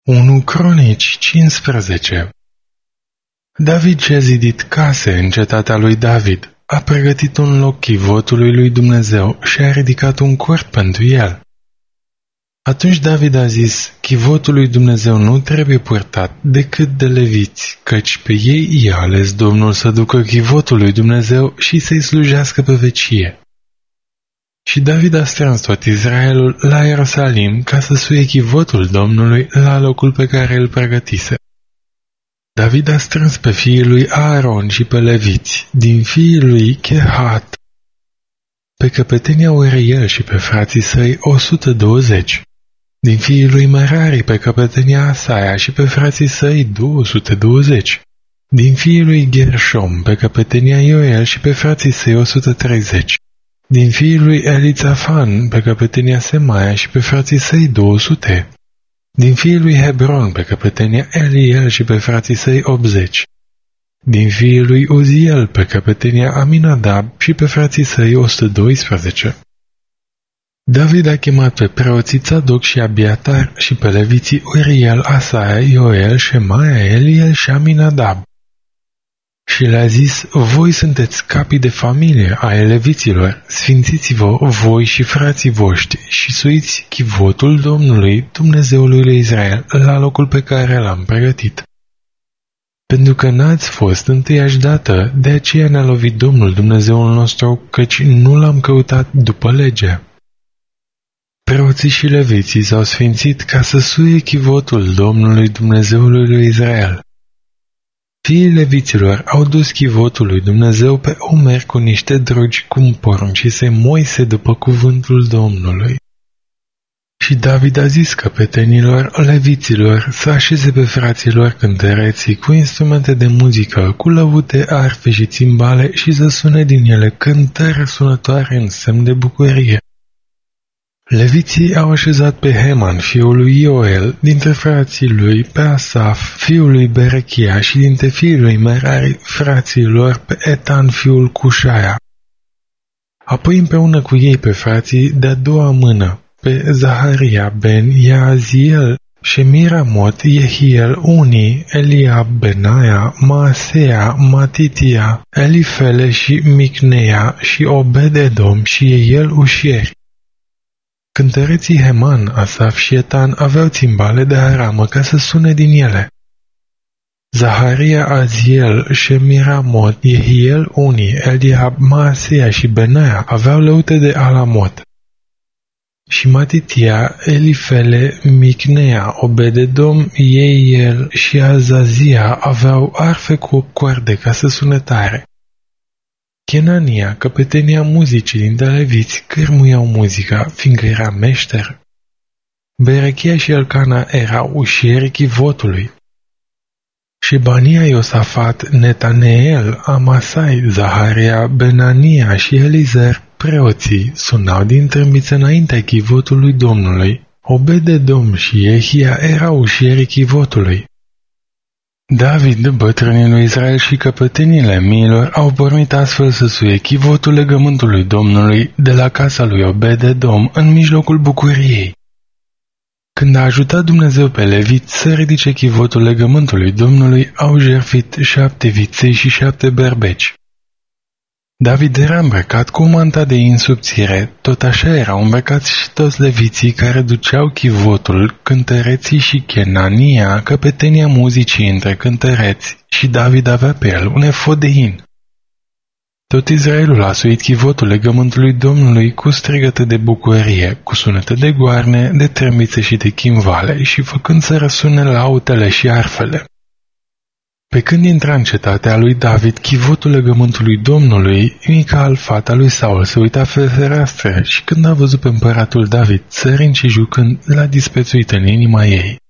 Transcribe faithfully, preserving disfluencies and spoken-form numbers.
unu Cronici cincisprezece. David și-a zidit case în cetatea lui David, a pregătit un loc chivotului lui Dumnezeu și a ridicat un cort pentru el. Atunci David a zis, chivotul lui Dumnezeu nu trebuie purtat decât de leviți, căci pe ei i-a ales Domnul să ducă chivotul lui Dumnezeu și să-i slujească pe vecie. Și David a strâns tot Israelul la Ierusalim ca să suie chivotul Domnului la locul pe care îl pregătise. David a strâns pe fiii lui Aaron și pe leviți, din fiii lui Chehat, pe căpetenia Uriel și pe frații săi o sută douăzeci, din fiii lui Merari pe căpetenia Asaia și pe frații săi două sute douăzeci, din fiii lui Gershom pe căpetenia Ioel și pe frații săi o sută treizeci, din fiii lui Elițafan pe căpetenia Semaia și pe frații săi două sute, din fiii lui Hebron pe căpetenia Eliel și pe frații săi optzeci, din fiii lui Uziel pe căpetenia Aminadab și pe frații săi o sută doisprezece. David a chemat pe preoții Tzadok și Abiatar și pe leviții Uriel, Asaia, Ioel, Shemaia, Eliel și Aminadab. Și le-a zis, voi sunteți capii de familie ai leviților, sfințiți-vă voi și frații voștri și suiți chivotul Domnului, Dumnezeului lui Israel, la locul pe care l-am pregătit. Pentru că n-ați fost întâiași dată, de aceea ne-a lovit Domnul Dumnezeul nostru, căci nu l-am căutat după lege. Preoții și leviții s-au sfințit ca să suie chivotul Domnului Dumnezeului lui Israel. Fiii leviților au dus chivotul lui Dumnezeu pe umeri cu niște drugi cum poruncise Moise după cuvântul Domnului. Și David a zis căpetenilor leviților să așeze pe fraților cântăreții cu instrumente de muzică, cu lăvute, arfe și țimbale și să sune din ele cântări sunătoare în semn de bucurie. Leviții au așezat pe Heman, fiul lui Ioel, dintre frații lui, pe Asaf, fiul lui Berechia și dintre fiii lui Merari, frații lor, pe Etan, fiul Cușaia. Apoi împreună cu ei pe frații de-a doua mână, pe Zaharia ben Yaaziel, Shemiramot, Yehiel, Uni, Eliab, Benaia, Maasea, Matitia, Elifele și Micneia și Obed-Edom și Eiel ușieri. Cântăreții Heman, Asaf și Etan aveau țimbale de aramă ca să sune din ele. Zaharia, Aziel, Shemiramot, Yehiel, Uni, Eliab, Maasea și Benaia aveau lăute de alamot. Și Matitia, Elifele, Micnea, Obed-Edom, Eiel și Azazia aveau arfe cu opt coarde ca să sune tare. Chenania, căpetenia muzicii dintre leviți, cârmuiau muzica, fiindcă era meșter. Berechia și Elcana erau ușierii chivotului. Shebania, Iosafat, Netaneel, Amasai, Zaharia, Benania și Elizer, preoții, sunau din trâmbiță înaintea chivotului Domnului. Obed-Edom și Yehia erau ușierii chivotului. David, bătrânii lui Israel și căpetenile miilor au pornit astfel să suie chivotul legământului Domnului de la casa lui Obed-Edom în mijlocul bucuriei. Când a ajutat Dumnezeu pe levit să ridice chivotul legământului Domnului, au jertfit șapte viței și șapte berbeci. David era îmbrăcat cu o manta de insubțire, tot așa erau îmbrăcați și toți leviții care duceau chivotul, cântăreții și Chenania, căpetenia muzicii între cântăreți, și David avea pe el un efod de in. Tot Israelul a suit chivotul legământului Domnului cu strigăte de bucurie, cu sunete de goarne, de trâmbițe și de chimvale și făcând să răsune lautele și arfele. Pe când intra în cetatea lui David chivotul legământului Domnului, Mical, fata lui Saul, se uita pe fereastră și când a văzut pe împăratul David sărind și jucând, l-a disprețuit în inima ei.